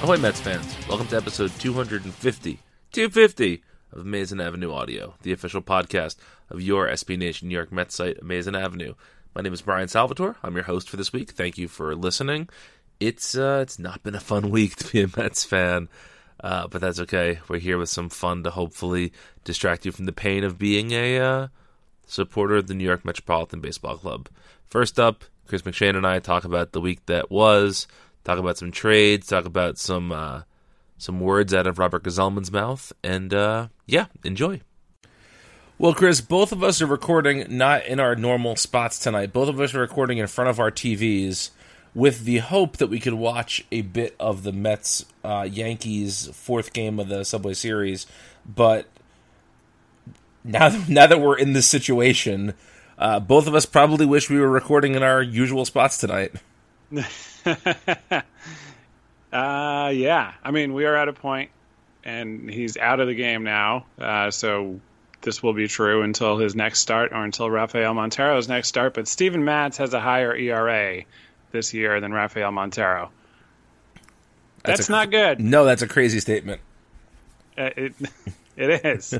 Ahoy, Mets fans. Welcome to episode 250 of Amazing Avenue Audio, the official podcast of your SB Nation New York Mets site, Amazing Avenue. My name is Brian Salvatore. I'm your host for this week. Thank you for listening. It's not been a fun week to be a Mets fan, but that's okay. We're here with some fun to hopefully distract you from the pain of being a supporter of the New York Metropolitan Baseball Club. First up, Chris McShane and I talk about the week that was, talk about some trades, talk about some words out of Robert Gsellman's mouth, and enjoy. Well, Chris, both of us are recording not in our normal spots tonight. Both of us are recording in front of our TVs with the hope that we could watch a bit of the Mets-Yankees fourth game of the Subway Series. But now that we're in this situation, both of us probably wish we were recording in our usual spots tonight. Yeah. I mean, we are at a point, and he's out of the game now, so this will be true until his next start or until Rafael Montero's next start. But Steven Matz has a higher ERA this year than Rafael Montero. That's not good. No, that's a crazy statement. It is.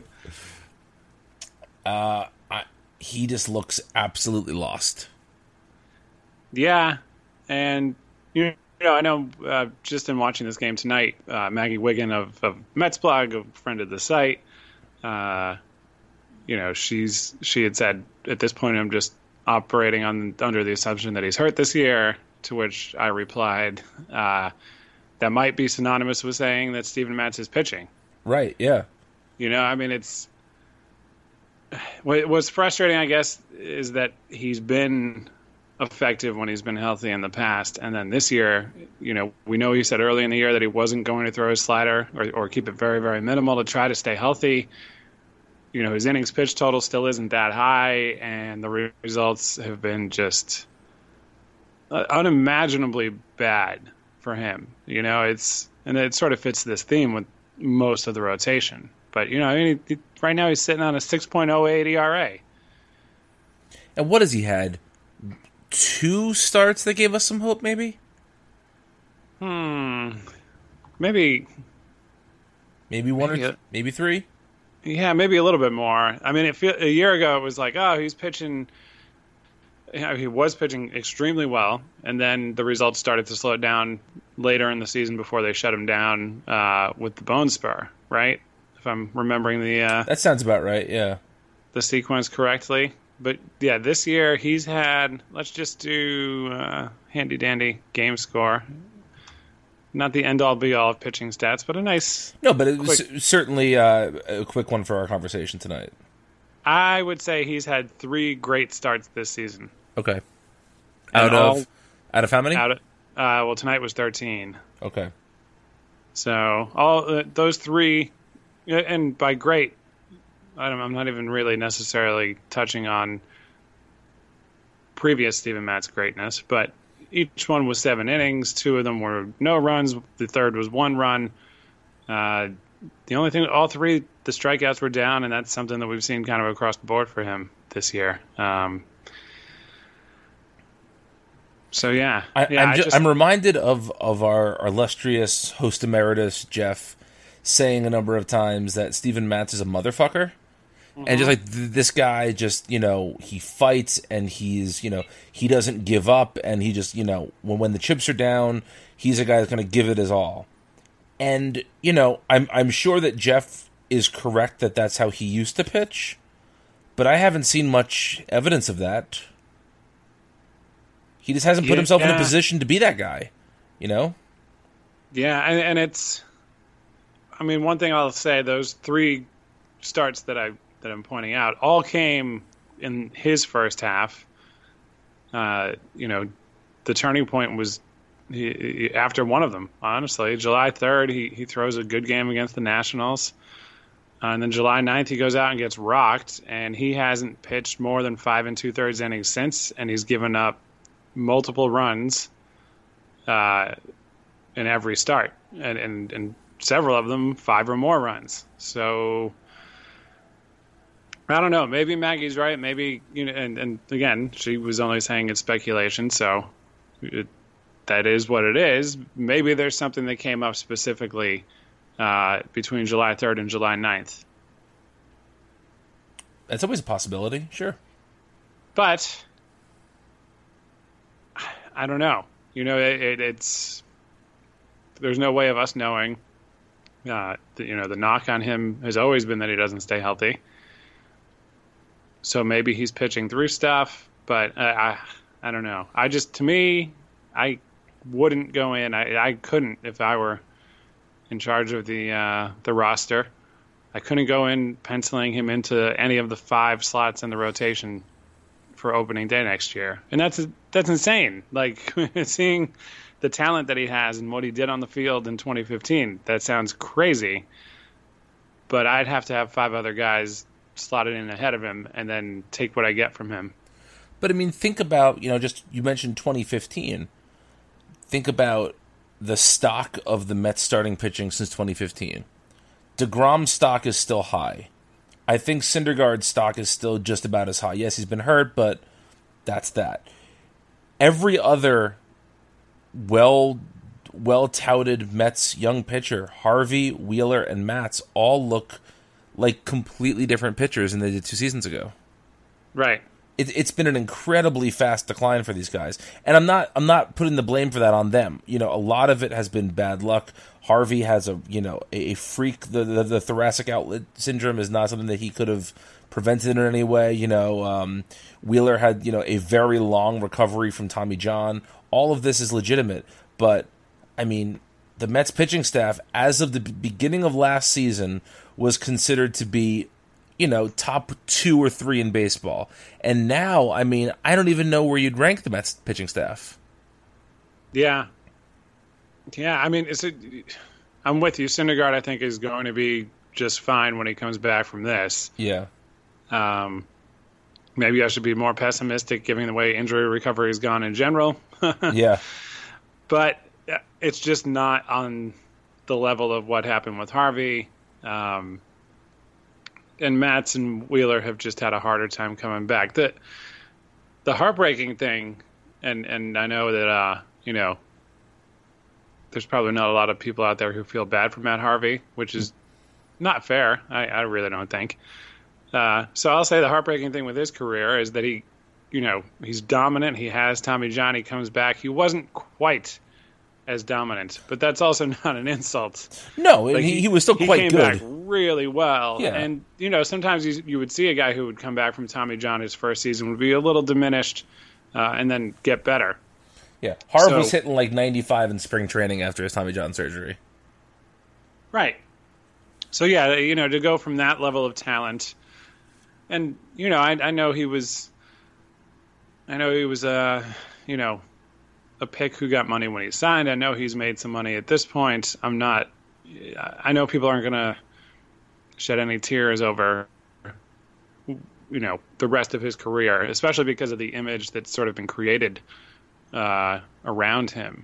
He just looks absolutely lost. Yeah, and you know, I know just in watching this game tonight, Maggie Wiggin of Mets Blog, a friend of the site, she had said at this point I'm just operating under the assumption that he's hurt this year. To which I replied, that might be synonymous with saying that Steven Matz is pitching. Right. Yeah. You know, I mean, what's frustrating, I guess, is that he's been effective when he's been healthy in the past. And then this year, you know, we know he said early in the year that he wasn't going to throw his slider or keep it very, very minimal to try to stay healthy. You know, his innings pitch total still isn't that high, and the results have been just unimaginably bad for him. You know, it sort of fits this theme with most of the rotation. But, you know, I mean, right now he's sitting on a 6.08 ERA. And what has he had? 2 starts that gave us some hope, maybe? Maybe one maybe 3? Yeah, maybe a little bit more. I mean, a year ago it was like, oh, he's pitching. You know, he was pitching extremely well, and then the results started to slow down later in the season before they shut him down with the bone spur, right? If I'm remembering that sounds about right, yeah. The sequence correctly. But yeah, this year he's had, let's just do handy dandy game score. Not the end all be all of pitching stats, but a nice. No, but it was certainly a quick one for our conversation tonight. I would say he's had 3 great starts this season. Okay. Out of how many? Well, tonight was 13. Okay. So all those 3, and by great, I'm not even really necessarily touching on previous Steven Matz greatness, but each one was 7 innings. 2 of them were no runs. The third was 1 run. The only thing, all 3, the strikeouts were down, and that's something that we've seen kind of across the board for him this year. So yeah, I'm reminded of our illustrious host emeritus Jeff saying a number of times that Steven Matz is a motherfucker. And just like this guy, just, you know, he fights and he's, you know, he doesn't give up, and he just, you know, when the chips are down, he's a guy that's going to give it his all. And, you know, I'm sure that Jeff is correct that that's how he used to pitch, but I haven't seen much evidence of that. He just hasn't put himself in a position to be that guy, you know? Yeah, and it's, I mean, one thing I'll say, those 3 starts that I'm pointing out all came in his first half. You know, the turning point was after one of them, honestly. July 3rd, he throws a good game against the Nationals. And then July 9th, he goes out and gets rocked, and he hasn't pitched more than 5 2/3 innings since, and he's given up multiple runs in every start, and several of them 5 or more runs. So I don't know. Maybe Maggie's right. Maybe, you know, and again, she was only saying it's speculation, so that is what it is. Maybe there's something that came up specifically between July 3rd and July 9th. That's always a possibility, sure. But I don't know. It's there's no way of us knowing. The knock on him has always been that he doesn't stay healthy. So maybe he's pitching through stuff, but I don't know. To me, I wouldn't go in. I couldn't if I were in charge of the roster. I couldn't go in penciling him into any of the 5 slots in the rotation for opening day next year, and that's insane. Like seeing the talent that he has and what he did on the field in 2015, that sounds crazy. But I'd have to have 5 other guys slotted in ahead of him and then take what I get from him. But I mean, think about, you mentioned 2015. Think about the stock of the Mets starting pitching since 2015. DeGrom's stock is still high. I think Syndergaard's stock is still just about as high. Yes, he's been hurt, but that's that. Every other well-touted Mets young pitcher, Harvey, Wheeler, and Matz, all look like completely different pitchers than they did 2 seasons ago. Right. It's been an incredibly fast decline for these guys, and I'm not putting the blame for that on them. A lot of it has been bad luck. Harvey has a freak. The thoracic outlet syndrome is not something that he could have prevented in any way. Wheeler had a very long recovery from Tommy John. All of this is legitimate, but I mean, the Mets pitching staff, as of the beginning of last season, was considered to be top 2 or 3 in baseball. And now, I mean, I don't even know where you'd rank the Mets pitching staff. Yeah. Yeah, I mean, I'm with you. Syndergaard, I think, is going to be just fine when he comes back from this. Yeah. Maybe I should be more pessimistic given the way injury recovery has gone in general. Yeah. But it's just not on the level of what happened with Harvey. And Matz and Wheeler have just had a harder time coming back. The heartbreaking thing, and I know that there's probably not a lot of people out there who feel bad for Matt Harvey, which is not fair. I really don't think. So I'll say the heartbreaking thing with his career is that he's dominant. He has Tommy John. He comes back. He wasn't quite as dominant, but that's also not an insult. No, like he was still quite good. He came back really well. Yeah. And, sometimes you would see a guy who would come back from Tommy John his first season would be a little diminished and then get better. Yeah. Harv was hitting like 95 in spring training after his Tommy John surgery. Right. So, yeah, to go from that level of talent, and, I know he was a pick who got money when he signed. I know he's made some money at this point. I know people aren't going to shed any tears over, the rest of his career, especially because of the image that's sort of been created around him.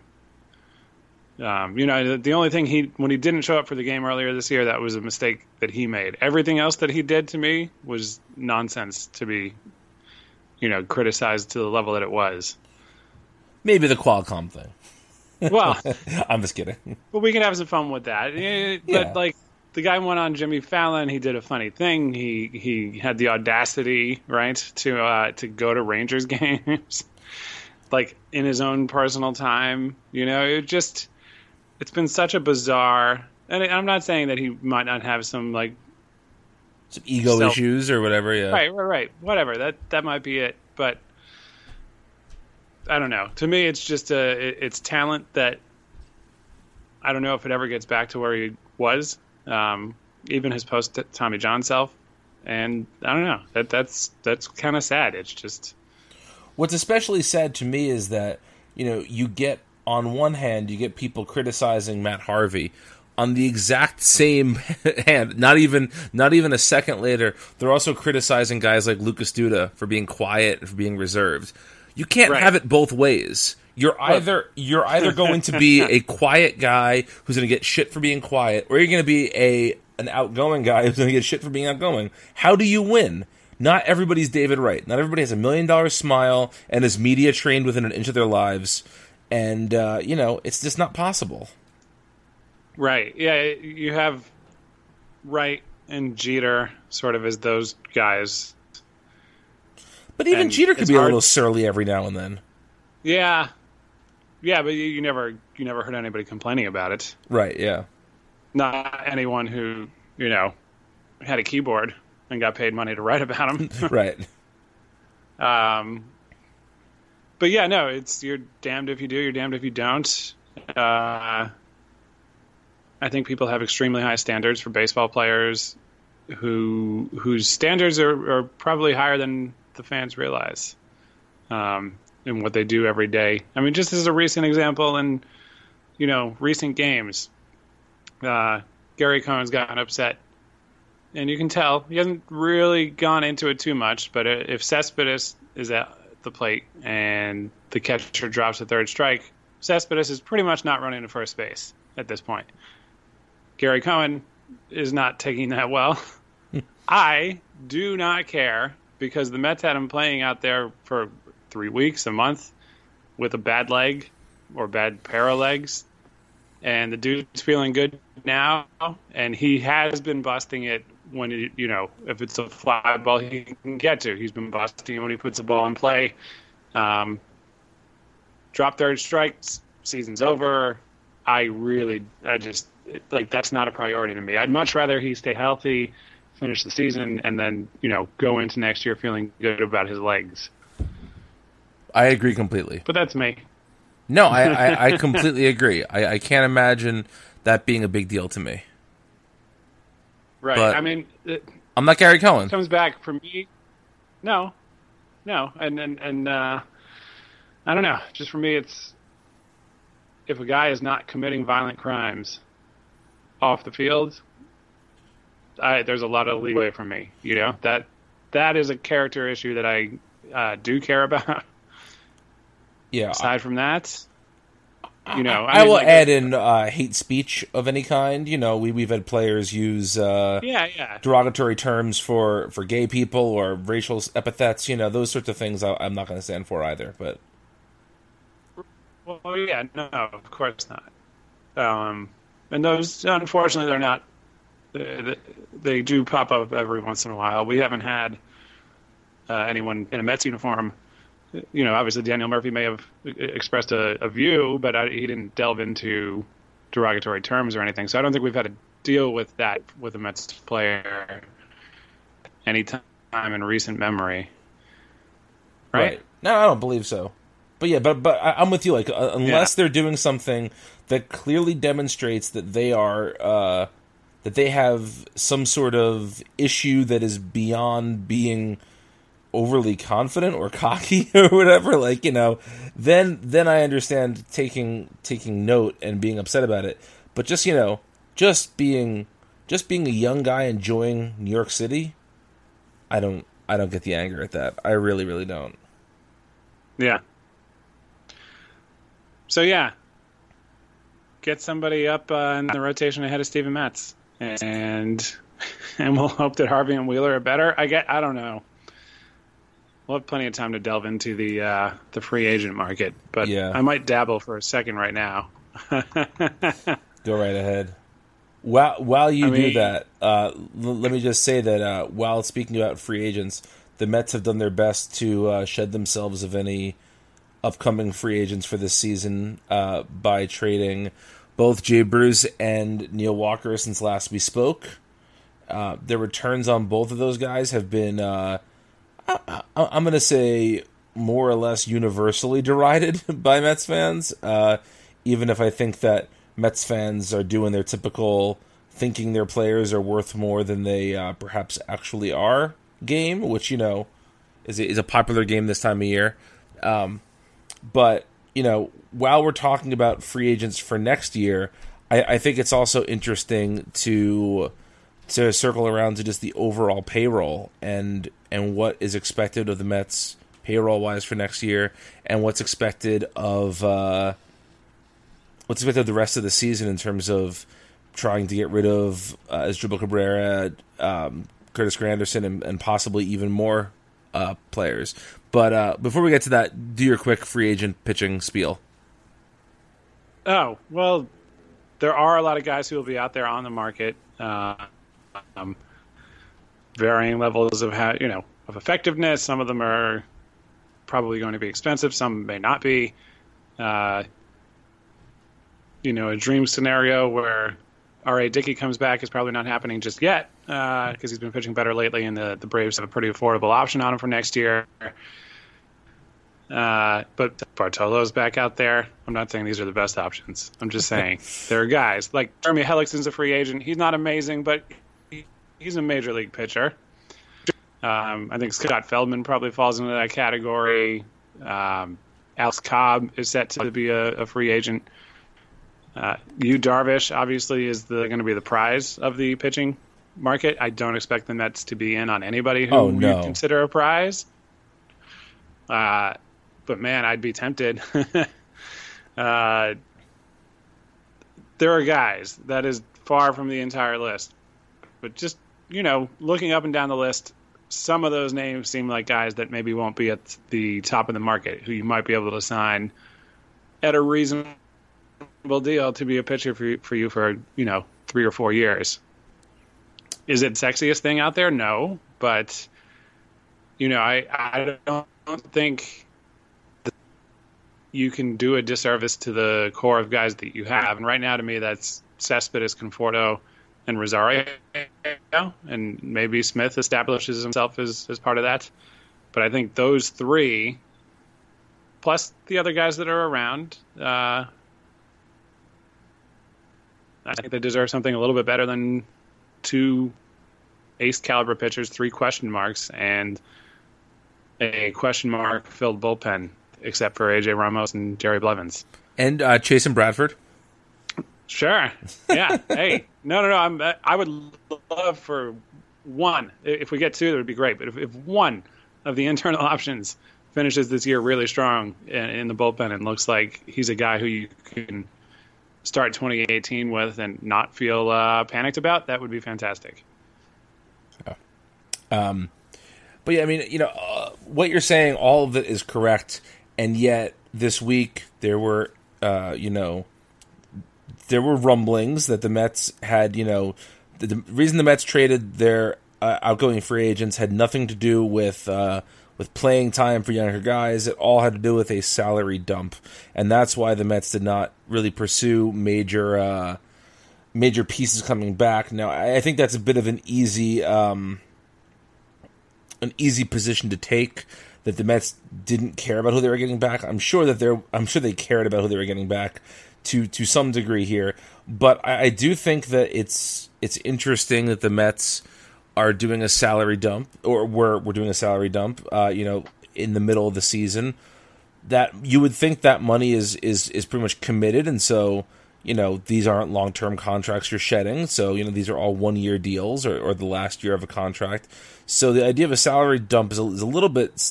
The only thing when he didn't show up for the game earlier this year, that was a mistake that he made. Everything else that he did to me was nonsense to be, criticized to the level that it was. Maybe the Qualcomm thing. Well, I'm just kidding. But we can have some fun with that. But like the guy went on Jimmy Fallon. He did a funny thing. He had the audacity, right, to go to Rangers games, like in his own personal time. It's been such a bizarre. And I'm not saying that he might not have some ego issues or whatever. Yeah. Right. Whatever. That might be it. But I don't know. To me, it's just it's talent that I don't know if it ever gets back to where he was, even his post Tommy John self. And I don't know. That's kind of sad. It's just what's especially sad to me is that you get on one hand you get people criticizing Matt Harvey. On the exact same hand, not even a second later, they're also criticizing guys like Lucas Duda for being quiet and for being reserved. You can't have it both ways. You're either going to be a quiet guy who's going to get shit for being quiet, or you're going to be an outgoing guy who's going to get shit for being outgoing. How do you win? Not everybody's David Wright. Not everybody has $1 million smile and is media trained within an inch of their lives. and it's just not possible. Right. Yeah, you have Wright and Jeter sort of as those guys. But even And Jeter could it's be a hard- little surly every now and then. Yeah. Yeah, but you never heard anybody complaining about it. Right, yeah. Not anyone who, had a keyboard and got paid money to write about them. Right. But yeah, no, you're damned if you do, you're damned if you don't. I think people have extremely high standards for baseball players whose standards are probably higher than the fans realize in what they do every day. I mean, just as a recent example in, recent games, Gary Cohen's gotten upset. And you can tell he hasn't really gone into it too much, but if Cespedes is at the plate and the catcher drops a third strike, Cespedes is pretty much not running to first base at this point. Gary Cohen is not taking that well. I do not care because the Mets had him playing out there for 3 weeks, a month, with a bad leg or bad pair of legs. And the dude's feeling good now, and he has been busting it when, if it's a fly ball he can get to. He's been busting it when he puts the ball in play. Drop third strikes, season's over. That's not a priority to me. I'd much rather he stay healthy, finish the season, and then, go into next year feeling good about his legs. I agree completely. But that's me. No, I completely agree. I can't imagine that being a big deal to me. Right. But I mean, I'm not Gary Cohen. comes back for me. No. And I don't know. Just for me, it's if a guy is not committing violent crimes off the field, there's a lot of leeway for me. That is a character issue that I do care about. Yeah. Aside from that, I will add in hate speech of any kind. We've had players use derogatory terms for gay people or racial epithets. Those sorts of things I'm not going to stand for either. But well, yeah, no, of course not. And those, unfortunately, they're not. They do pop up every once in a while. We haven't had anyone in a Mets uniform. Obviously Daniel Murphy may have expressed a view, but he didn't delve into derogatory terms or anything. So I don't think we've had to deal with that with a Mets player any time in recent memory. Right? No, I don't believe so. But yeah, but I'm with you. Like, unless they're doing something that clearly demonstrates that they are that they have some sort of issue that is beyond being overly confident or cocky or whatever, then I understand taking note and being upset about it. But just being a young guy enjoying New York City, I don't get the anger at that. I really, really don't. Yeah. So yeah, get somebody up in the rotation ahead of Steven Matz, and we'll hope that Harvey and Wheeler are better. I don't know. We'll have plenty of time to delve into the free agent market, but I might dabble for a second right now. Go right ahead. While you do that, let me just say that while speaking about free agents, the Mets have done their best to shed themselves of any upcoming free agents for this season by trading both Jay Bruce and Neil Walker since last we spoke. The returns on both of those guys have been... I'm going to say more or less universally derided by Mets fans, even if I think that Mets fans are doing their typical thinking their players are worth more than they perhaps actually are game, which, is a popular game this time of year. But, while we're talking about free agents for next year, I think it's also interesting to circle around to just the overall payroll and what is expected of the Mets payroll-wise for next year, and what's expected of the rest of the season in terms of trying to get rid of Asdrubal Cabrera, Curtis Granderson, and possibly even more players. But before we get to that, do your quick free agent pitching spiel. Oh, well, there are a lot of guys who will be out there on the market, um, varying levels of of effectiveness. Some of them are probably going to be expensive. Some may not be. A dream scenario where R.A. Dickey comes back is probably not happening just yet because he's been pitching better lately, and the Braves have a pretty affordable option on him for next year. But Bartolo's back out there. I'm not saying these are the best options. I'm just saying there are guys like Jeremy Hellickson's a free agent. He's not amazing, but he's a major league pitcher. I think Scott Feldman probably falls into that category. Alex Cobb is set to be a free agent. Yu Darvish obviously is going to be the prize of the pitching market. I don't expect the Mets to be in on anybody who you consider a prize. But man, I'd be tempted. There are guys that is far from the entire list, but just looking up and down the list, some of those names seem like guys that maybe won't be at the top of the market, who you might be able to sign at a reasonable deal to be a pitcher for you for 3 or 4 years. Is it sexiest thing out there? No, but I don't think that you can do a disservice to the core of guys that you have. And right now, to me, that's Cespedes, Conforto, and Rosario. And maybe Smith establishes himself as part of that. But I think those three, plus the other guys that are around, I think they deserve something a little bit better than 2 ace caliber pitchers, 3 question marks, and a question mark filled bullpen, except for AJ Ramos and Jerry Blevins. And Chasen Bradford. Sure. Yeah. Hey, no. I would love for one. If we get 2, that would be great. But if one of the internal options finishes this year really strong in the bullpen and looks like he's a guy who you can start 2018 with and not feel panicked about, that would be fantastic. But yeah, I mean, what you're saying, all of it is correct, and yet this week there were, there were rumblings that the Mets had, the reason the Mets traded their outgoing free agents had nothing to do with playing time for younger guys. It all had to do with a salary dump, and that's why the Mets did not really pursue major pieces coming back. Now, I think that's a bit of an easy position to take, that the Mets didn't care about who they were getting back. I'm sure they cared about who they were getting back to some degree here, but I do think that it's interesting that the Mets are doing a salary dump, or we're doing a salary dump, in the middle of the season. That you would think that money is pretty much committed, and so these aren't long-term contracts you're shedding. So these are all 1-year deals or the last year of a contract. So the idea of a salary dump is a little bit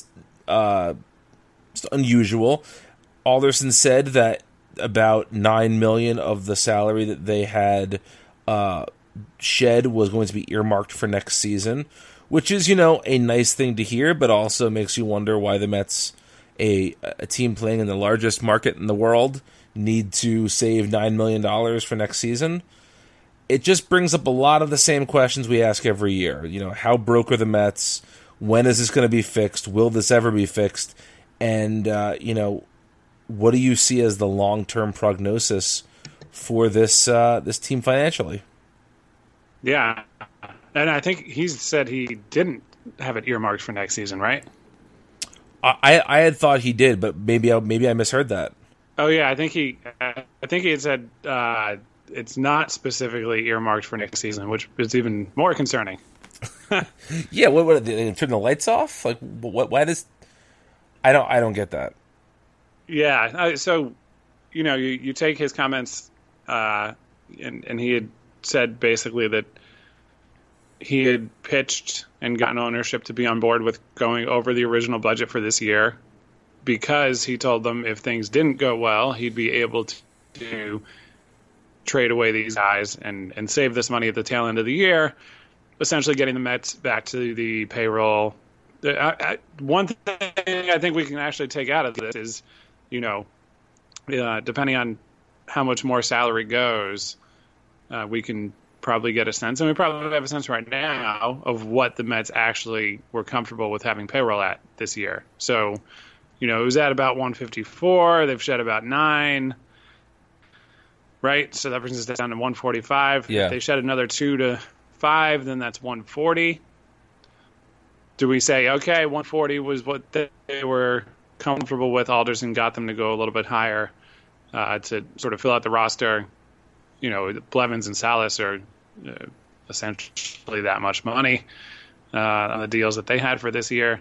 unusual. Alderson said that about $9 million of the salary that they had shed was going to be earmarked for next season, which is a nice thing to hear, but also makes you wonder why the Mets, a team playing in the largest market in the world, need to save $9 million for next season. It just brings up a lot of the same questions we ask every year. How broke are the Mets? When is this going to be fixed? Will this ever be fixed? And what do you see as the long-term prognosis for this team financially? Yeah, and I think he said he didn't have it earmarked for next season, right? I had thought he did, but maybe I misheard that. Oh yeah, I think he had said it's not specifically earmarked for next season, which is even more concerning. Yeah, what they turn the lights off? Like what? Why does? I don't get that. Yeah, so you take his comments, and he had said basically that he had pitched and gotten ownership to be on board with going over the original budget for this year, because he told them if things didn't go well, he'd be able to trade away these guys and save this money at the tail end of the year, essentially getting the Mets back to the payroll. One thing I think we can actually take out of this is, depending on how much more salary goes, we can probably get a sense, and we probably have a sense right now of what the Mets actually were comfortable with having payroll at this year. So, it was at about 154. They've shed about 9, right? So that brings us down to 145. Yeah. If they shed another 2 to 5, then that's 140. Do we say, okay, 140 was what they were comfortable with? Alderson got them to go a little bit higher to sort of fill out the roster. Blevins and Salas are essentially that much money on the deals that they had for this year.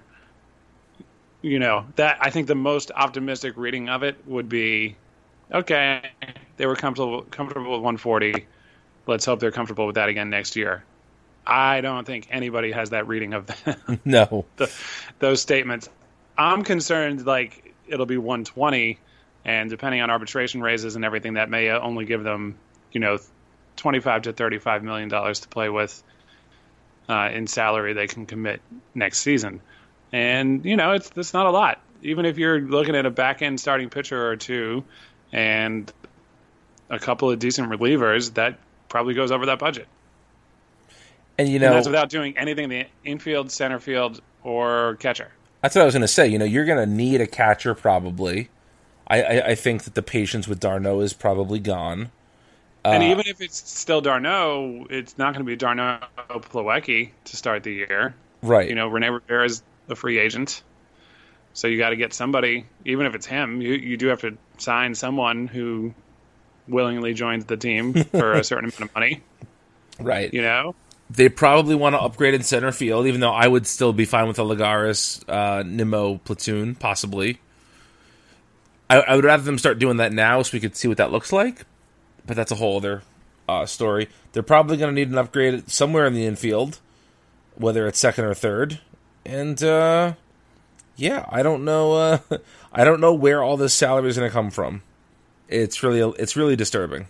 That I think the most optimistic reading of it would be, okay, they were comfortable with 140. Let's hope they're comfortable with that again next year. I don't think anybody has that reading of No. those statements. I'm concerned like it'll be 120, and depending on arbitration raises and everything, that may only give them, $25 to $35 million to play with in salary they can commit next season. And, it's not a lot. Even if you're looking at a back-end starting pitcher or two and a couple of decent relievers, that probably goes over that budget. And, and that's without doing anything in the infield, center field, or catcher. That's what I was going to say. You're going to need a catcher probably. I think that the patience with d'Arnaud is probably gone. And even if it's still d'Arnaud, it's not going to be d'Arnaud Plawecki to start the year. Right. Rene Rivera is a free agent. So you got to get somebody, even if it's him, you do have to sign someone who willingly joins the team for a certain amount of money. Right. They probably want to upgrade in center field, even though I would still be fine with a Lagares, Nimmo platoon, possibly. I would rather them start doing that now so we could see what that looks like, but that's a whole other story. They're probably going to need an upgrade somewhere in the infield, whether it's second or third. And, I don't know. I don't know where all this salary is going to come from. It's really disturbing.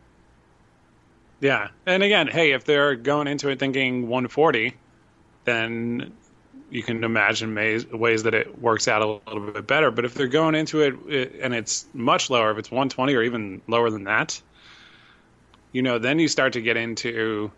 Yeah. And again, hey, if they're going into it thinking 140, then you can imagine ways that it works out a little bit better. But if they're going into it and it's much lower, if it's 120 or even lower than that, then you start to get into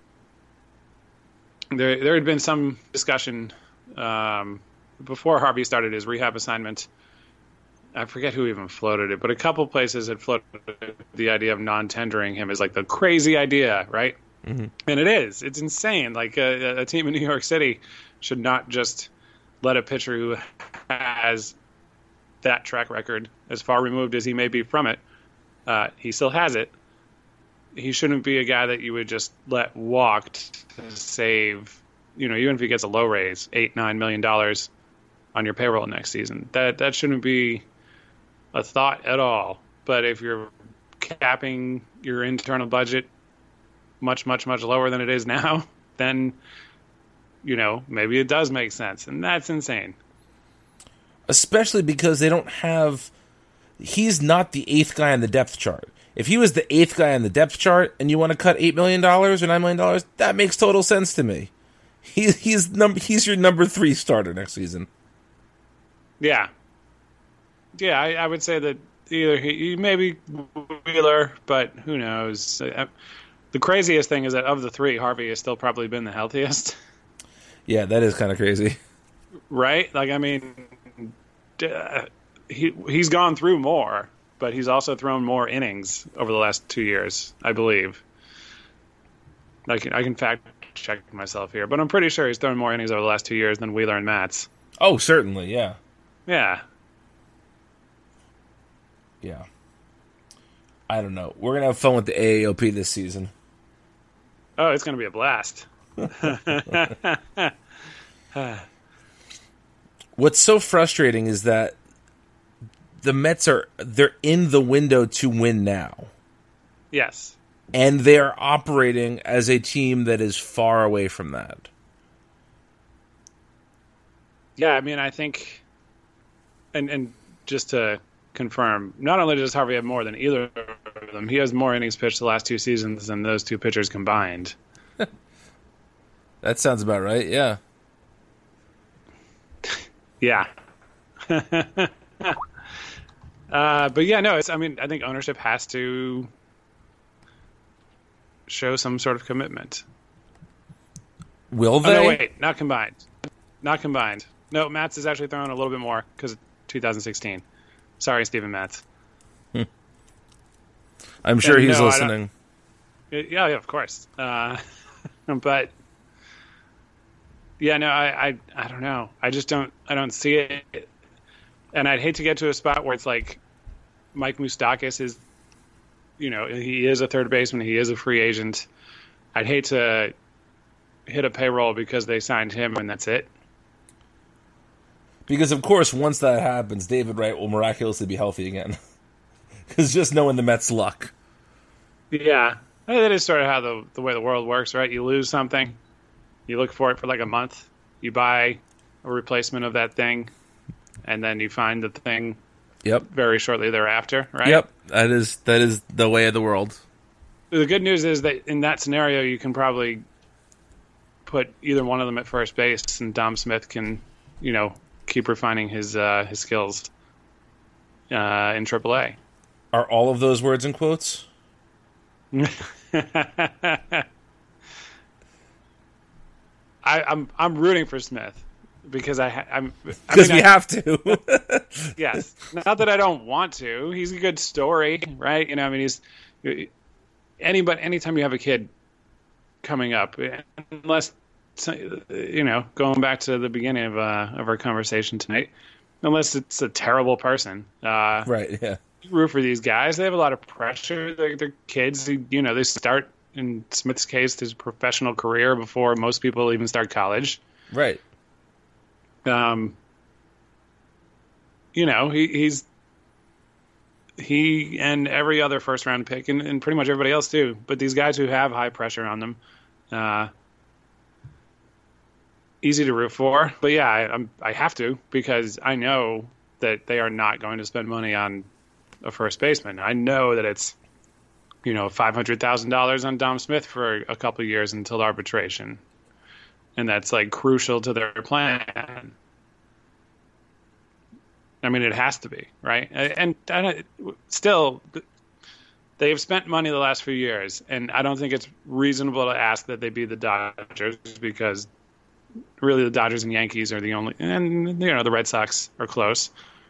there had been some discussion before Harvey started his rehab assignment. I forget who even floated it, but a couple places had floated the idea of non-tendering him as like the crazy idea, right? Mm-hmm. And it is. It's insane. Like a team in New York City should not just let a pitcher who has that track record, as far removed as he may be from it, he still has it. He shouldn't be a guy that you would just let walk to save, even if he gets a low raise, $8-9 million on your payroll next season. That shouldn't be a thought at all. But if you're capping your internal budget much, much, much lower than it is now, then, maybe it does make sense. And that's insane. Especially because they don't have... He's not the 8th guy on the depth chart. If he was the 8th guy on the depth chart and you want to cut $8 million or $9 million, that makes total sense to me. He's your number 3 starter next season. Yeah. Yeah, I would say that either he maybe Wheeler, but who knows? The craziest thing is that of the 3, Harvey has still probably been the healthiest. Yeah, that is kind of crazy. Right? Like, I mean, he's gone through more, but he's also thrown more innings over the last 2 years, I believe. I can fact check myself here, but I'm pretty sure he's thrown more innings over the last 2 years than Wheeler and Matz. Oh, certainly, yeah. Yeah. Yeah. I don't know. We're going to have fun with the AAOP this season. Oh, it's going to be a blast. What's so frustrating is that the Mets they're in the window to win now. Yes. And they are operating as a team that is far away from that. Yeah, I mean, I think, and just to confirm, not only does Harvey have more than either of them, he has more innings pitched the last 2 seasons than those 2 pitchers combined. That sounds about right, yeah. Yeah. But yeah, no, I think ownership has to show some sort of commitment. Will they? Oh, no, wait, not combined. Not combined. No, Matz is actually throwing a little bit more because of 2016. Sorry, Steven Matz. I'm sure he's listening. Yeah, of course. But yeah, no, I don't know. I don't see it. And I'd hate to get to a spot where it's like Mike Moustakas is, he is a third baseman. He is a free agent. I'd hate to hit a payroll because they signed him and that's it. Because, of course, once that happens, David Wright will miraculously be healthy again. Because just knowing the Mets' luck. Yeah. That is sort of how the way the world works, right? You lose something, you look for it for like a month, you buy a replacement of that thing, and then you find the thing very shortly thereafter, right? Yep. That is the way of the world. The good news is that in that scenario, you can probably put either one of them at first base, and Dom Smith can, keep refining his skills in AAA. Are all of those words in quotes? I'm rooting for Smith because we have to. Yes, not that I don't want to. He's a good story, right? He's anytime you have a kid coming up, unless going back to the beginning of our conversation tonight, unless it's a terrible person, right? Yeah. Root for these guys. They have a lot of pressure. They're kids. They start, in Smith's case, his professional career before most people even start college. Right. He and every other first round pick and pretty much everybody else too. But these guys who have high pressure on them, easy to root for. But yeah, I have to because I know that they are not going to spend money on a first baseman. I know that it's, $500,000 on Dom Smith for a couple of years until arbitration. And that's like crucial to their plan. I mean, it has to be, right? And still, they've spent money the last few years, and I don't think it's reasonable to ask that they be the Dodgers because really the Dodgers and Yankees are the only, and the Red Sox are close.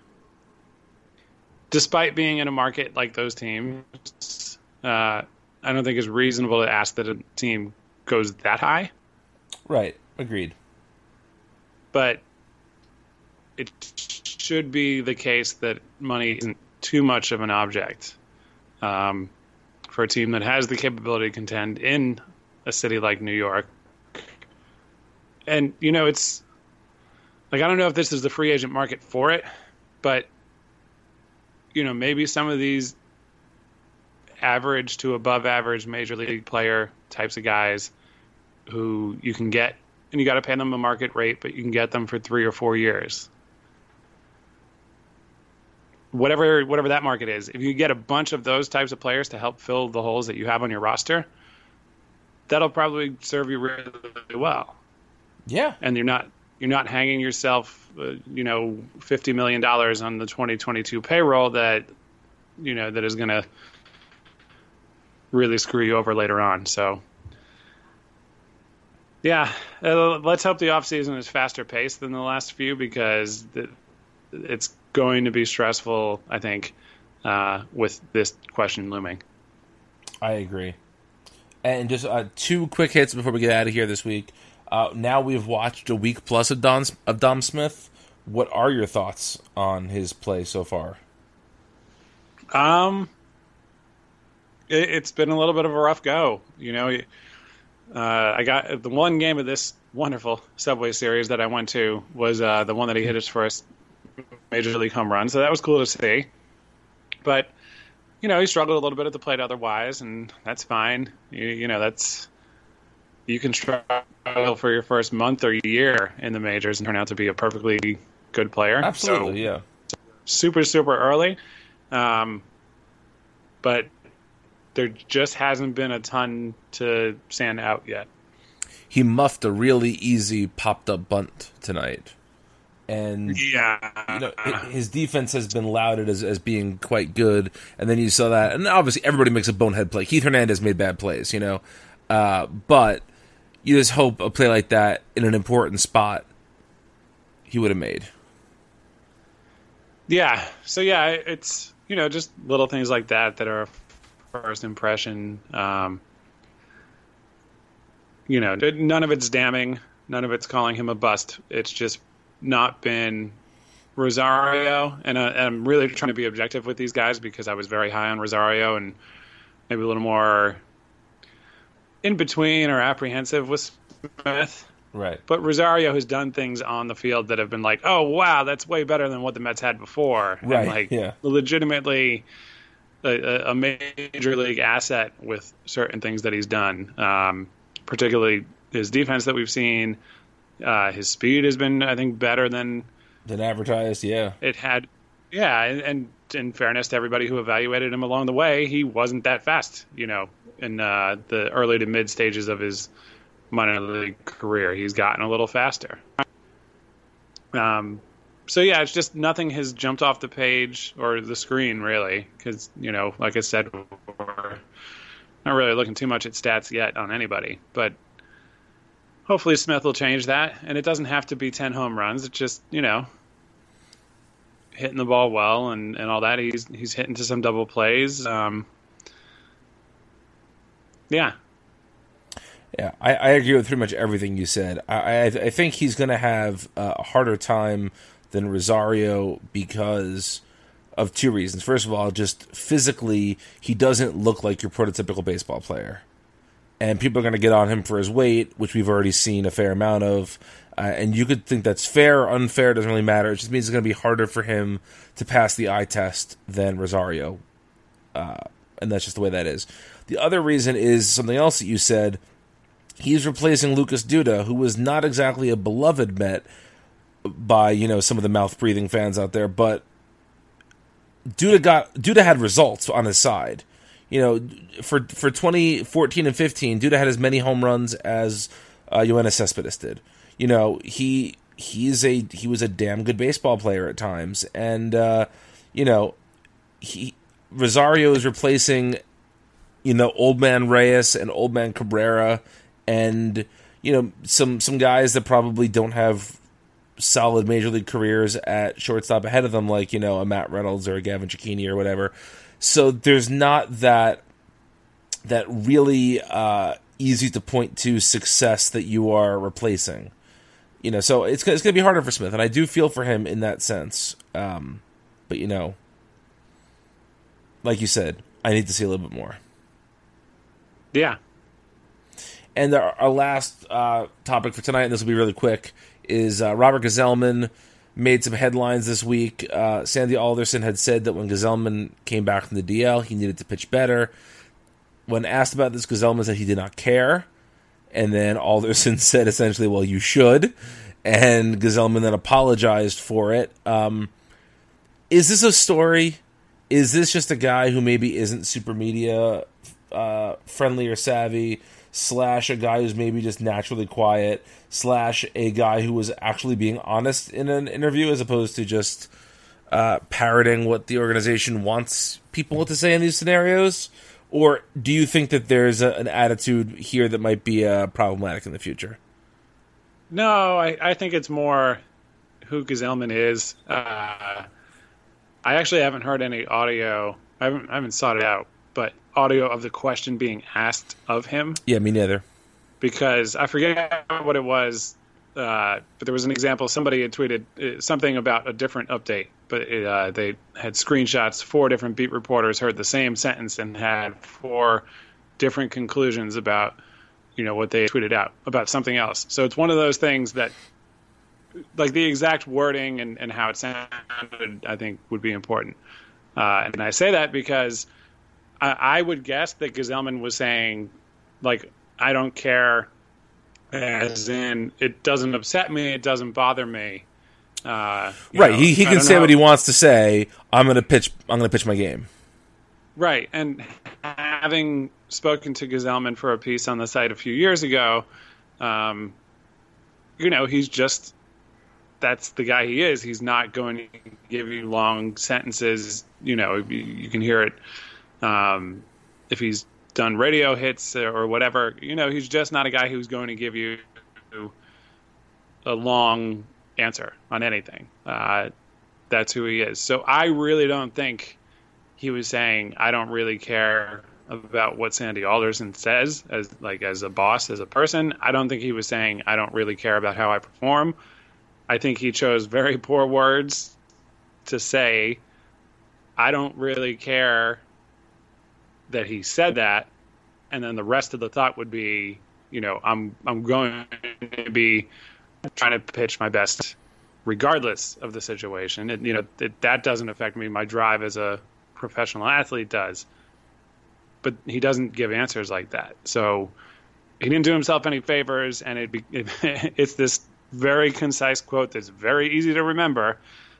Despite being in a market like those teams, I don't think it's reasonable to ask that a team goes that high. Right. Agreed. But it should be the case that money isn't too much of an object for a team that has the capability to contend in a city like New York. And, it's like, I don't know if this is the free agent market for it, but maybe some of these average to above average major league player types of guys who you can get, and you got to pay them a market rate, but you can get them for 3 or 4 years. Whatever that market is, if you get a bunch of those types of players to help fill the holes that you have on your roster, that'll probably serve you really, really well. Yeah. And you're not hanging yourself, $50 million on the 2022 payroll that is going to really screw you over later on. So, yeah, let's hope the offseason is faster paced than the last few because it's going to be stressful, I think, with this question looming. I agree. And just 2 quick hits before we get out of here this week. Now we've watched a week plus of Dom Smith. What are your thoughts on his play so far? It's been a little bit of a rough go. I got the one game of this wonderful Subway Series that I went to was the one that he hit his first major league home run. So that was cool to see. But, he struggled a little bit at the plate otherwise, and that's fine. You can struggle for your first month or year in the majors and turn out to be a perfectly good player. Absolutely, yeah. Super, super early. But there just hasn't been a ton to stand out yet. He muffed a really easy popped-up bunt tonight. And Yeah, his defense has been lauded as being quite good, and then you saw that, and obviously everybody makes a bonehead play. Keith Hernandez made bad plays, but you just hope a play like that in an important spot he would have made. Yeah. So yeah, it's just little things like that are first impression. None of it's damning. None of it's calling him a bust. It's just not been Rosario, and I'm really trying to be objective with these guys because I was very high on Rosario and maybe a little more in between or apprehensive with Smith. Right. But Rosario has done things on the field that have been like, oh, wow, that's way better than what the Mets had before. Right, And legitimately a major league asset with certain things that he's done, particularly his defense that we've seen. His speed has been, I think, better than advertised, yeah. It had. Yeah, and in fairness to everybody who evaluated him along the way, he wasn't that fast, in the early to mid stages of his minor league career. He's gotten a little faster. So yeah, it's just nothing has jumped off the page or the screen really, because like I said, we're not really looking too much at stats yet on anybody. But hopefully Smith will change that, and it doesn't have to be 10 home runs. It's just hitting the ball well and all that. He's hitting to some double plays. Yeah. Yeah, I agree with pretty much everything you said. I think he's going to have a harder time than Rosario because of two reasons. First of all, just physically, he doesn't look like your prototypical baseball player. And people are going to get on him for his weight, which we've already seen a fair amount of. And you could think that's fair or unfair, doesn't really matter. It just means it's going to be harder for him to pass the eye test than Rosario. And that's just the way that is. The other reason is something else that you said. He's replacing Lucas Duda, who was not exactly a beloved Met by, some of the mouth-breathing fans out there, but Duda had results on his side. For 2014 and 15, Duda had as many home runs as Yoenis Cespedes did. He was a damn good baseball player at times, and Rosario is replacing Old Man Reyes and Old Man Cabrera, and some guys that probably don't have solid major league careers at shortstop ahead of them, like a Matt Reynolds or a Gavin Cecchini or whatever. So there's not that really easy to point to success that you are replacing. So it's going to be harder for Smith, and I do feel for him in that sense. But like you said, I need to see a little bit more. Yeah. And our last topic for tonight, and this will be really quick, is Robert Gsellman made some headlines this week. Sandy Alderson had said that when Gsellman came back from the DL, he needed to pitch better. When asked about this, Gsellman said he did not care. And then Alderson said essentially, well, you should. And Gsellman then apologized for it. Is this a story? Is this just a guy who maybe isn't super media friendly or savvy, / a guy who's maybe just naturally quiet, / a guy who was actually being honest in an interview as opposed to just parroting what the organization wants people to say in these scenarios? Or do you think that there's an attitude here that might be problematic in the future? No, I think it's more who Gsellman is. I actually haven't heard any audio. I haven't sought it out, but audio of the question being asked of him. Yeah, me neither. Because I forget what it was, but there was an example. Somebody had tweeted something about a different update, but they had screenshots. 4 different beat reporters heard the same sentence and had 4 different conclusions about, what they tweeted out about something else. So it's one of those things that, like the exact wording and how it sounded, I think would be important. And I say that because I would guess that Gsellman was saying, like, I don't care, as in it doesn't upset me, it doesn't bother me. Right, he can say what he wants to say. I'm going to pitch my game. Right, and having spoken to Gsellman for a piece on the site a few years ago, he's just that's the guy he is. He's not going to give you long sentences. You can hear it if he's done radio hits or whatever. He's just not a guy who's going to give you a long answer on anything. That's who he is. So I really don't think he was saying, I don't really care about what Sandy Alderson says as a boss, as a person. I don't think he was saying, I don't really care about how I perform. I think he chose very poor words to say, I don't really care that he said that. And then the rest of the thought would be, I'm going to be trying to pitch my best regardless of the situation. That doesn't affect me. My drive as a professional athlete does. But he doesn't give answers like that. So he didn't do himself any favors, and it's this very concise quote that's very easy to remember.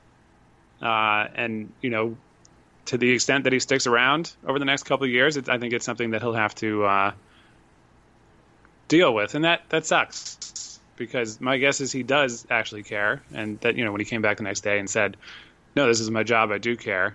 And to the extent that he sticks around over the next couple of years, I think it's something that he'll have to deal with, and that sucks, because my guess is he does actually care, and that when he came back the next day and said, "No, this is my job. I do care."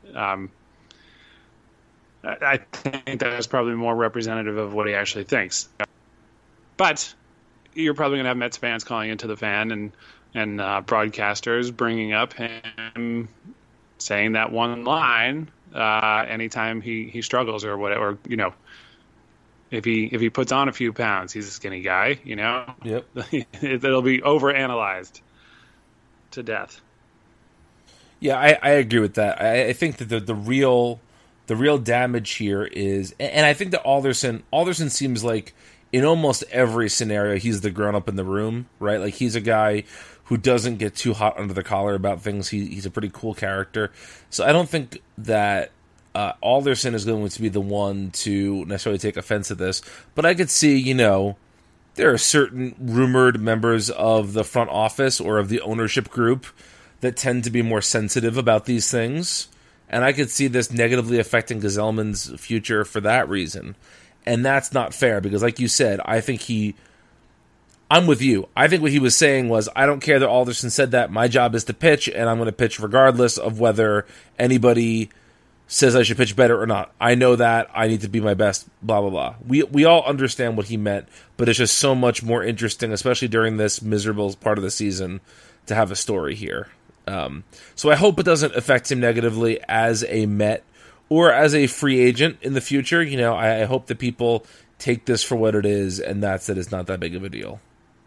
I think that is probably more representative of what he actually thinks. But you're probably going to have Mets fans calling into the fan and broadcasters bringing up him saying that one line anytime he struggles or whatever. If he puts on a few pounds, he's a skinny guy. Yep. It'll be overanalyzed to death. Yeah, I agree with that. I think that the real damage here is, and I think that Alderson seems like in almost every scenario he's the grown up in the room, right? Like he's a guy who doesn't get too hot under the collar about things. He's a pretty cool character. So I don't think that Alderson is going to be the one to necessarily take offense to this. But I could see, there are certain rumored members of the front office or of the ownership group that tend to be more sensitive about these things. And I could see this negatively affecting Gsellman's future for that reason. And that's not fair, because like you said, I'm with you. I think what he was saying was, I don't care that Alderson said that. My job is to pitch, and I'm going to pitch regardless of whether anybody says I should pitch better or not. I know that. I need to be my best, blah, blah, blah. We all understand what he meant, but it's just so much more interesting, especially during this miserable part of the season, to have a story here. So I hope it doesn't affect him negatively as a Met or as a free agent in the future. I hope that people take this for what it is, and that's that it's not that big of a deal.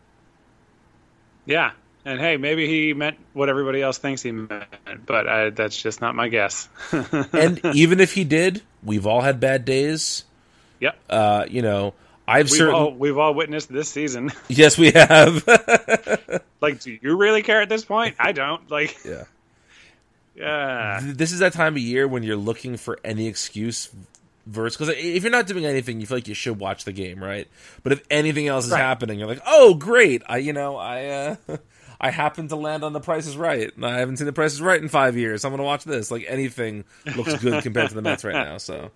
Yeah. And hey, maybe he meant what everybody else thinks he meant, but that's just not my guess. And even if he did, we've all had bad days. Yep. We've all witnessed this season. Yes, we have. Do you really care at this point? I don't. Yeah. Yeah. This is that time of year when you're looking for any excuse because if you're not doing anything, you feel like you should watch the game, right? But if anything else is happening, you're like, oh, great. I happened to land on The Price is Right. I haven't seen The Price is Right in 5 years. I'm going to watch this. Anything looks good compared to the Mets right now. So.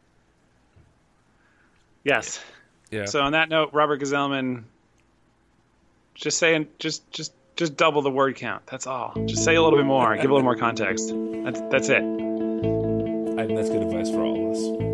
Yes. Yeah. So on that note, Robert Gsellman, just double the word count. That's all. Just say a little bit more. Give a little more context. That's it. I think that's good advice for all of us.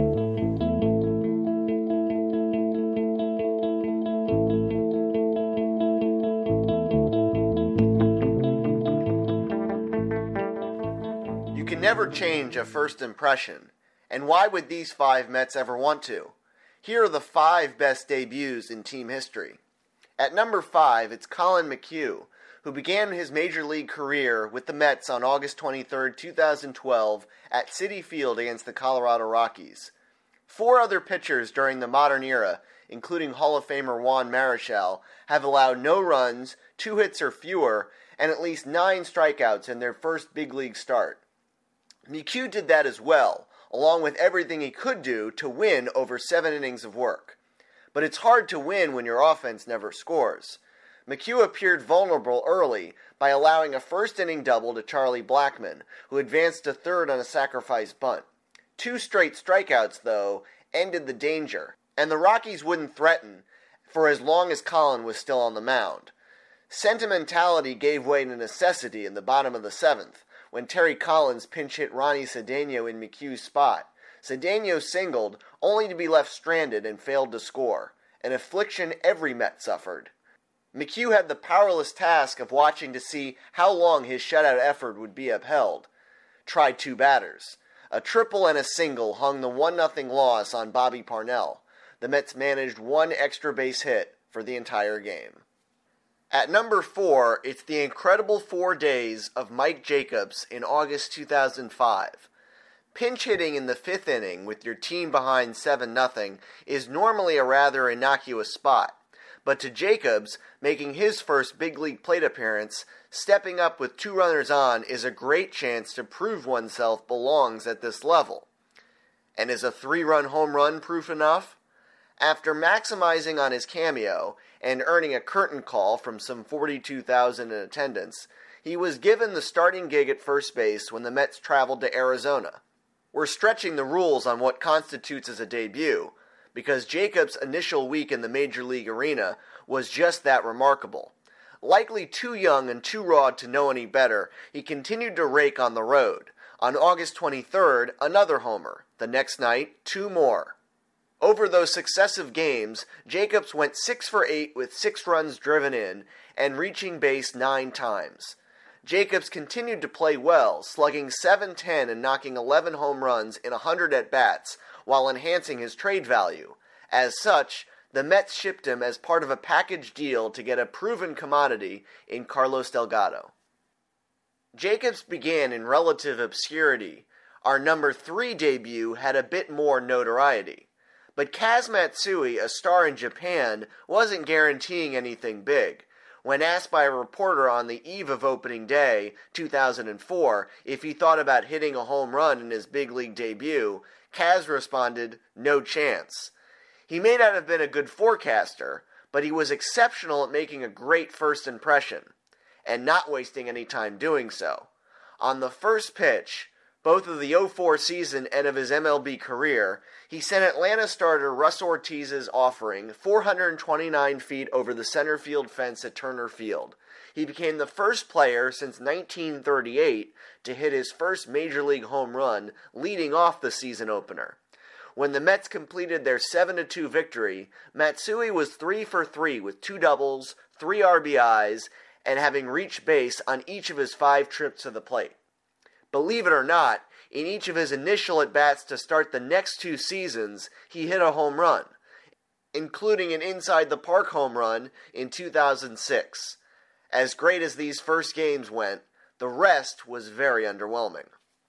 You can never change a first impression, and why would these 5 Mets ever want to? Here are the 5 best debuts in team history. At number 5, it's Collin McHugh, who began his major league career with the Mets on August 23, 2012, at Citi Field against the Colorado Rockies. 4 other pitchers during the modern era, including Hall of Famer Juan Marichal, have allowed no runs, 2 hits or fewer, and at least 9 strikeouts in their first big league start. McHugh did that as well, along with everything he could do to win over 7 innings of work. But it's hard to win when your offense never scores. McHugh appeared vulnerable early by allowing a first-inning double to Charlie Blackmon, who advanced to third on a sacrifice bunt. 2 straight strikeouts, though, ended the danger, and the Rockies wouldn't threaten for as long as Collin was still on the mound. Sentimentality gave way to necessity in the bottom of the 7th, when Terry Collins pinch hit Ronnie Cedeno in McHugh's spot. Cedeno singled, only to be left stranded and failed to score, an affliction every Met suffered. McHugh had the powerless task of watching to see how long his shutout effort would be upheld. Tried 2 batters. A triple and a single hung the 1-0 loss on Bobby Parnell. The Mets managed 1 extra base hit for the entire game. At number 4, it's the incredible 4 days of Mike Jacobs in August 2005. Pinch hitting in the 5th inning with your team behind 7-0 is normally a rather innocuous spot. But to Jacobs, making his first big league plate appearance, stepping up with 2 runners on is a great chance to prove oneself belongs at this level. And is a 3-run home run proof enough? After maximizing on his cameo and earning a curtain call from some 42,000 in attendance, he was given the starting gig at first base when the Mets traveled to Arizona. We're stretching the rules on what constitutes as a debut, because Jacobs' initial week in the Major League arena was just that remarkable. Likely too young and too raw to know any better, he continued to rake on the road. On August 23rd, another homer. The next night, 2 more. Over those successive games, Jacobs went 6 for 8 with 6 runs driven in and reaching base 9 times. Jacobs continued to play well, slugging .710 and knocking 11 home runs in 100 at-bats, while enhancing his trade value. As such, the Mets shipped him as part of a package deal to get a proven commodity in Carlos Delgado. Jacobs began in relative obscurity. Our number 3 debut had a bit more notoriety. But Kaz Matsui, a star in Japan, wasn't guaranteeing anything big. When asked by a reporter on the eve of opening day, 2004, if he thought about hitting a home run in his big league debut, Kaz responded, "No chance." He may not have been a good forecaster, but he was exceptional at making a great first impression, and not wasting any time doing so. On the first pitch, both of the 04 season and of his MLB career, he sent Atlanta starter Russ Ortiz's offering 429 feet over the center field fence at Turner Field. He became the first player since 1938 to hit his first Major League home run, leading off the season opener. When the Mets completed their 7-2 victory, Matsui was 3 for 3 with 2 doubles, 3 RBIs, and having reached base on each of his 5 trips to the plate. Believe it or not, in each of his initial at-bats to start the next 2 seasons, he hit a home run, including an inside-the-park home run in 2006. As great as these first games went, the rest was very underwhelming.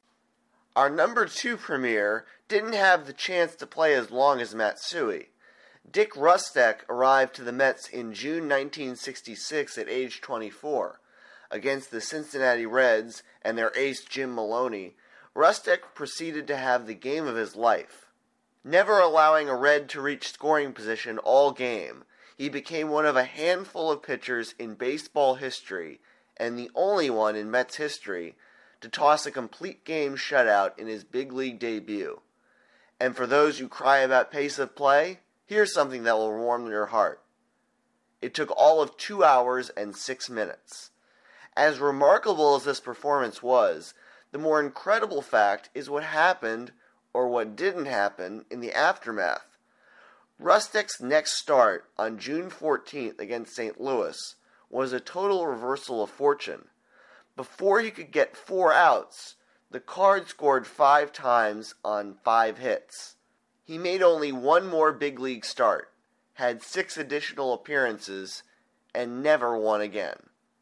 Our number 2 premier didn't have the chance to play as long as Matsui. Dick Rustek arrived to the Mets in June 1966 at age 24. Against the Cincinnati Reds and their ace Jim Maloney, Rustek proceeded to have the game of his life. Never allowing a Red to reach scoring position all game, he became one of a handful of pitchers in baseball history, and the only one in Mets history, to toss a complete game shutout in his big league debut. And for those who cry about pace of play, here's something that will warm your heart. It took all of 2 hours and 6 minutes. As remarkable as this performance was, the more incredible fact is what happened, or what didn't happen, in the aftermath. Rustek's next start on June 14th against St. Louis was a total reversal of fortune. Before he could get 4 outs, the Card scored 5 times on 5 hits. He made only 1 more big league start, had 6 additional appearances, and never won again.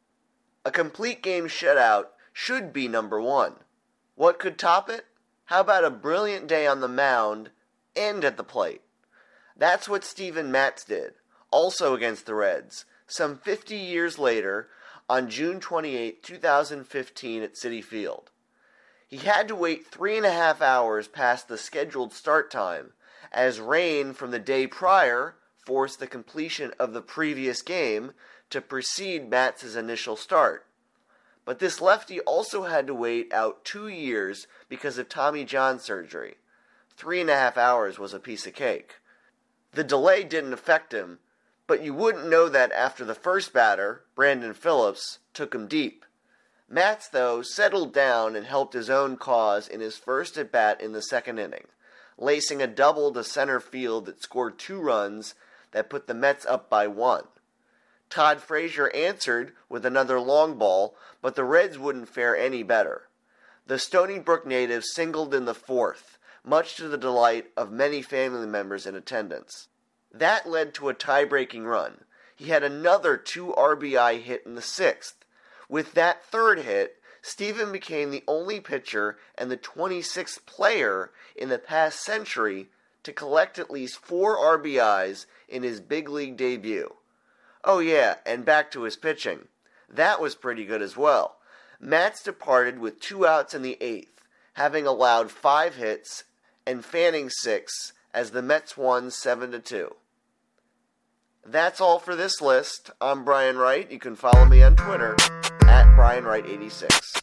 A complete game shutout should be number 1. What could top it? How about a brilliant day on the mound and at the plate? That's what Steven Matz did, also against the Reds, some 50 years later on June 28, 2015 at Citi Field. He had to wait 3.5 hours past the scheduled start time, as rain from the day prior forced the completion of the previous game to precede Matz's initial start. But this lefty also had to wait out 2 years because of Tommy John surgery. 3.5 hours was a piece of cake. The delay didn't affect him, But you wouldn't know that after the first batter, Brandon Phillips, took him deep. Matz, though, settled down and helped his own cause in his first at-bat in the second inning, lacing a double to center field that scored 2 runs that put the Mets up by 1. Todd Frazier answered with another long ball, but the Reds wouldn't fare any better. The Stony Brook native singled in the 4th, much to the delight of many family members in attendance. That led to a tie-breaking run. He had another 2 RBI hit in the 6th. With that 3rd hit, Stephen became the only pitcher and the 26th player in the past century to collect at least 4 RBIs in his big league debut. Oh yeah, and back to his pitching. That was pretty good as well. Matz departed with 2 outs in the 8th, having allowed 5 hits and Fanning 6 as the Mets won 7-2. That's all for this list. I'm Brian Wright. You can follow me on Twitter at BrianWright86.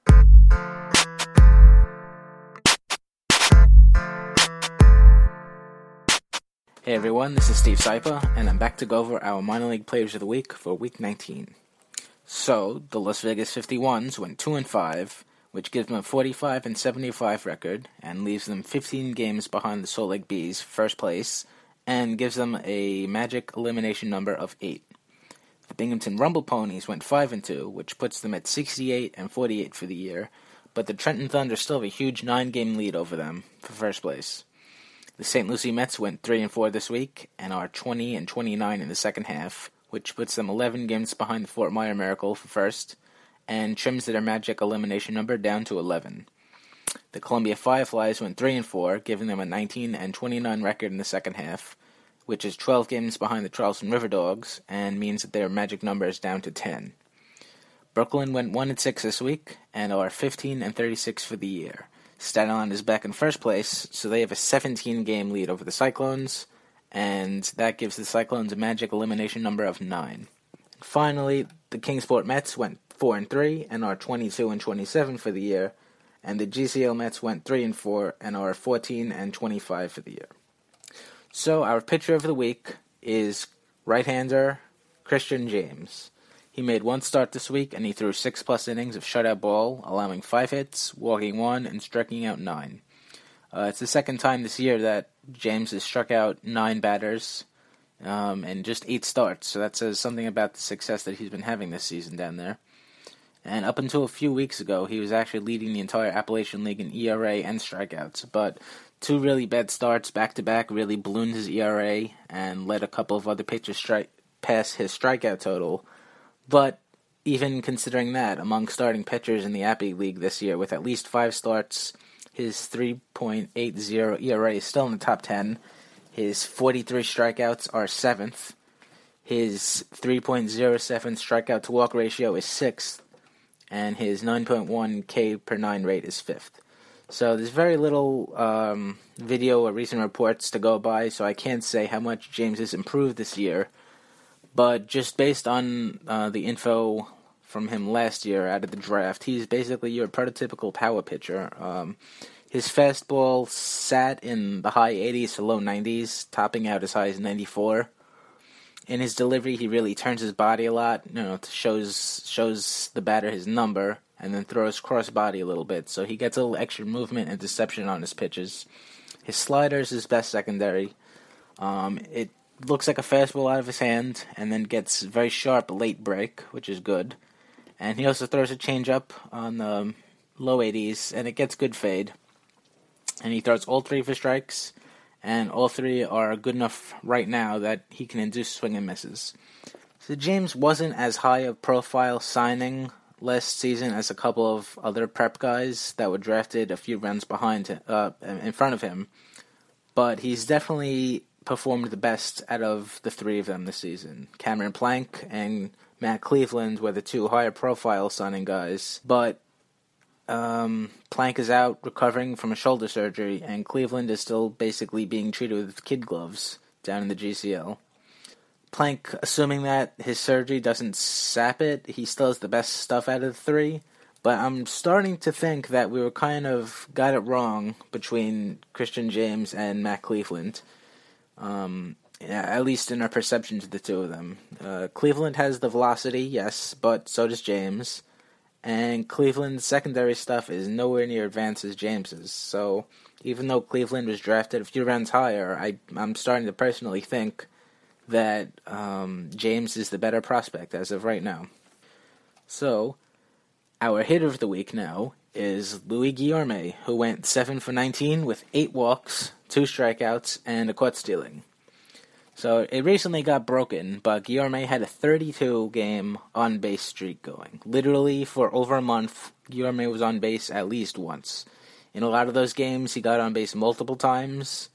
Hey everyone, this is Steve Sypa, and I'm back to go over our minor league players of the week for week 19. So, the Las Vegas 51s went 2-5, which gives them a 45-75 record, and leaves them 15 games behind the Salt Lake Bees, first place, and gives them a magic elimination number of 8. The Binghamton Rumble Ponies went 5-2, which puts them at 68-48 for the year, but the Trenton Thunder still have a huge 9-game lead over them for first place. The St. Lucie Mets went 3-4 this week, and are 20-29 in the second half, which puts them 11 games behind the Fort Myer Miracle for first, and trims their magic elimination number down to 11. The Columbia Fireflies went 3-4, giving them a 19-29 record in the second half, which is 12 games behind the Charleston River Dogs, and means that their magic number is down to 10. Brooklyn went 1-6 this week, and are 15-36 for the year. Staten Island is back in first place, so they have a 17-game lead over the Cyclones, and that gives the Cyclones a magic elimination number of 9. Finally, the Kingsport Mets went 4-3 and are 22-27 for the year, and the GCL Mets went 3-4 and are 14-25 for the year. So our pitcher of the week is right-hander Christian James. He made 1 start this week, and he threw 6+ innings of shutout ball, allowing 5 hits, walking 1, and striking out 9. It's the second time this year that James has struck out 9 batters in just 8 starts, so that says something about the success that he's been having this season down there. And up until a few weeks ago, he was actually leading the entire Appalachian League in ERA and strikeouts, but 2 really bad starts back-to-back really ballooned his ERA and let a couple of other pitchers pass his strikeout total. But even considering that, among starting pitchers in the Appy League this year, with at least 5 starts, his 3.80 ERA is still in the top 10. His 43 strikeouts are 7th. His 3.07 strikeout to walk ratio is 6th. And his 9.1 K per 9 rate is 5th. So there's very little video or recent reports to go by, so I can't say how much James has improved this year. But just based on the info from him last year out of the draft, he's basically your prototypical power pitcher. His fastball sat in the high 80s to low 90s, topping out as high as 94. In his delivery, he really turns his body a lot, shows the batter his number, and then throws cross body a little bit, so he gets a little extra movement and deception on his pitches. His slider is his best secondary. It looks like a fastball out of his hand, and then gets very sharp late break, which is good. And he also throws a changeup on the low 80s, and it gets good fade. And he throws all 3 for strikes, and all 3 are good enough right now that he can induce swing and misses. So James wasn't as high a profile signing last season as a couple of other prep guys that were drafted a few rounds in front of him, but he's definitely performed the best out of the 3 of them this season. Cameron Plank and Matt Cleveland were the 2 higher profile signing guys, but Plank is out recovering from a shoulder surgery, and Cleveland is still basically being treated with kid gloves down in the GCL. Plank, assuming that his surgery doesn't sap it, he still has the best stuff out of the 3, but I'm starting to think that we were kind of got it wrong between Christian James and Matt Cleveland. Yeah, at least in our perception of the two of them. Cleveland has the velocity, yes, but so does James. And Cleveland's secondary stuff is nowhere near advanced as James's. So even though Cleveland was drafted a few rounds higher, I'm starting to personally think that James is the better prospect as of right now. So our hitter of the week now is Louis Guillorme, who went 7 for 19 with 8 walks, 2 strikeouts, and a caught stealing. So it recently got broken, but Guillorme had a 32-game on-base streak going. Literally, for over a month, Guillorme was on base at least once. In a lot of those games, he got on base multiple times,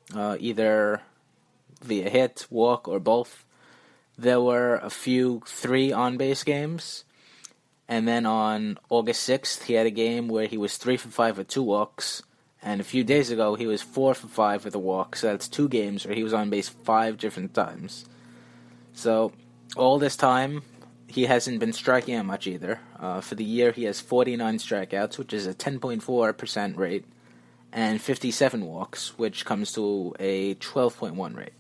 either via hit, walk, or both. There were a few 3 on-base games, and then on August 6th, he had a game where he was 3 for 5 with 2 walks. And a few days ago, he was 4 for 5 with a walk, so that's 2 games where he was on base 5 different times. So, all this time, he hasn't been striking out much either. For the year, he has 49 strikeouts, which is a 10.4% rate, and 57 walks, which comes to a 12.1 rate.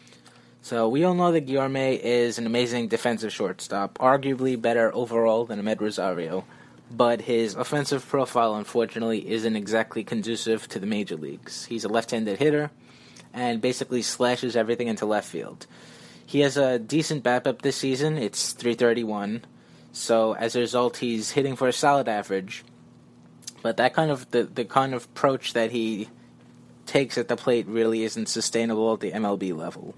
So, we all know that Guillorme is an amazing defensive shortstop, arguably better overall than Ahmed Rosario, but his offensive profile, unfortunately, isn't exactly conducive to the major leagues. He's a left-handed hitter and basically slashes everything into left field. He has a decent BABIP this season. It's .331, so as a result, he's hitting for a solid average. But that kind of the kind of approach that he takes at the plate really isn't sustainable at the MLB level.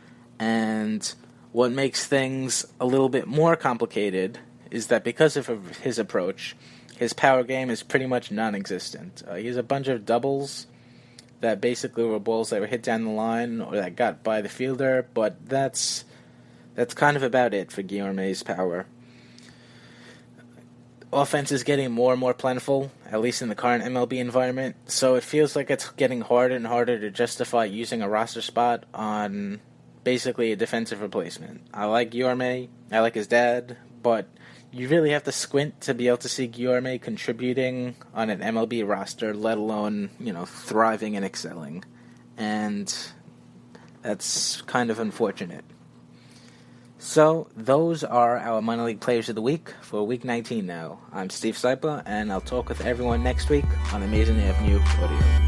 And what makes things a little bit more complicated is that because of his approach, his power game is pretty much non-existent. He has a bunch of doubles that basically were balls that were hit down the line or that got by the fielder, but that's kind of about it for Guillorme's power. Offense is getting more and more plentiful, at least in the current MLB environment, so it feels like it's getting harder and harder to justify using a roster spot on basically a defensive replacement. I like Guillorme, I like his dad, but you really have to squint to be able to see Guillorme contributing on an MLB roster, let alone, thriving and excelling. And that's kind of unfortunate. So, those are our minor league players of the week for week 19 now. I'm Steve Sypa, and I'll talk with everyone next week on Amazing Avenue Audio.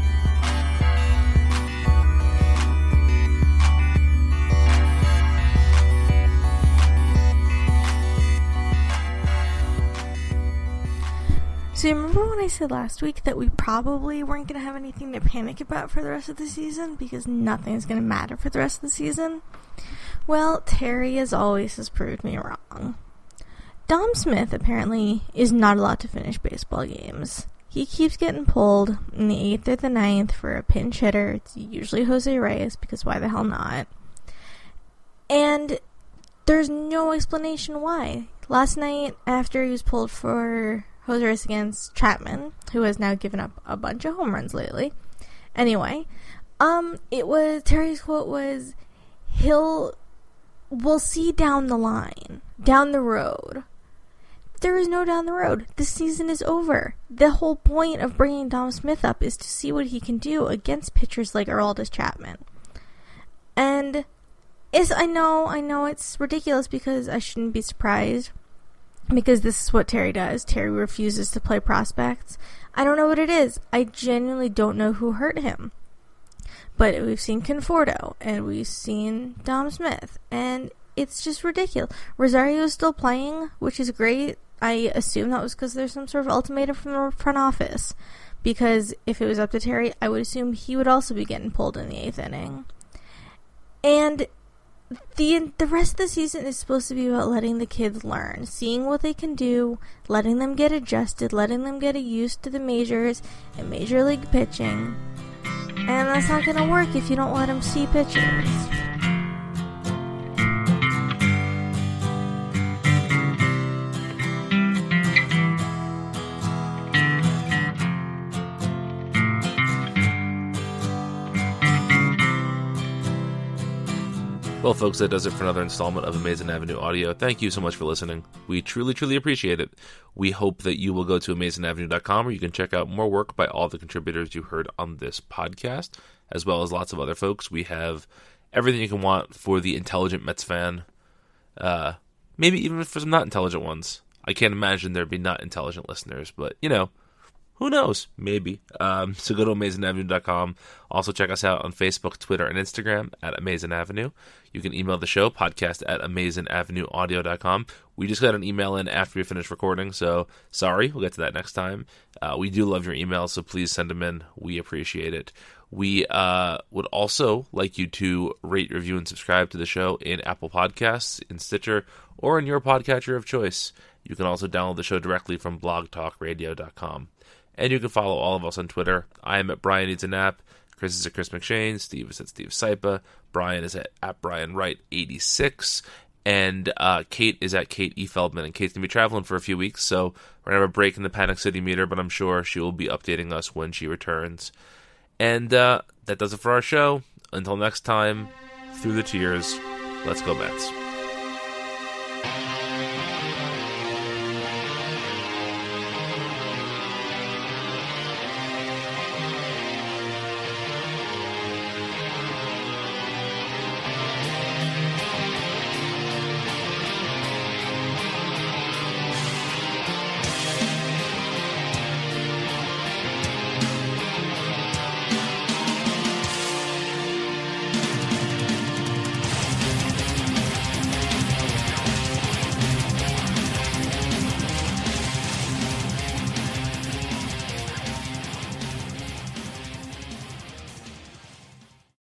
So you remember when I said last week that we probably weren't going to have anything to panic about for the rest of the season because nothing is going to matter for the rest of the season? Well, Terry, as always, has proved me wrong. Dom Smith, apparently, is not allowed to finish baseball games. He keeps getting pulled in the 8th or the 9th for a pinch hitter. It's usually Jose Reyes, because why the hell not? And there's no explanation why. Last night, after he was pulled for Jose Reyes against Chapman, who has now given up a bunch of home runs lately. Anyway, Terry's quote was, we'll see down the line, down the road. There is no down the road. The season is over. The whole point of bringing Dom Smith up is to see what he can do against pitchers like Aroldis Chapman. And I know it's ridiculous because I shouldn't be surprised. Because this is what Terry does. Terry refuses to play prospects. I don't know what it is. I genuinely don't know who hurt him. But we've seen Conforto, and we've seen Dom Smith, and it's just ridiculous. Rosario is still playing, which is great. I assume that was because there's some sort of ultimatum from the front office. Because if it was up to Terry, I would assume he would also be getting pulled in the 8th inning. And the rest of the season is supposed to be about letting the kids learn, seeing what they can do, letting them get adjusted, letting them get used to the majors and major league pitching. And that's not going to work if you don't let them see pitchers. Well, folks, that does it for another installment of Amazing Avenue Audio. Thank you so much for listening. We truly, truly appreciate it. We hope that you will go to AmazingAvenue.com where you can check out more work by all the contributors you heard on this podcast, as well as lots of other folks. We have everything you can want for the intelligent Mets fan. Maybe even for some not intelligent ones. I can't imagine there'd be not intelligent listeners, but, who knows? Maybe. So go to AmazingAvenue.com. Also check us out on Facebook, Twitter, and Instagram at Amazing Avenue. You can email the show, podcast at AmazingAvenueAudio.com. We just got an email in after we finished recording, so sorry. We'll get to that next time. We do love your emails, so please send them in. We appreciate it. We would also like you to rate, review, and subscribe to the show in Apple Podcasts, in Stitcher, or in your podcatcher of choice. You can also download the show directly from blogtalkradio.com. And you can follow all of us on Twitter. I am at Brian Needs a Nap. Chris is at Chris McShane. Steve is at Steve Sypa. Brian is at Brian Wright 86. And Kate is at Kate E. Feldman. And Kate's going to be traveling for a few weeks, so we're going to have a break in the Panic City meter, but I'm sure she will be updating us when she returns. And that does it for our show. Until next time, through the tears, let's go Mets.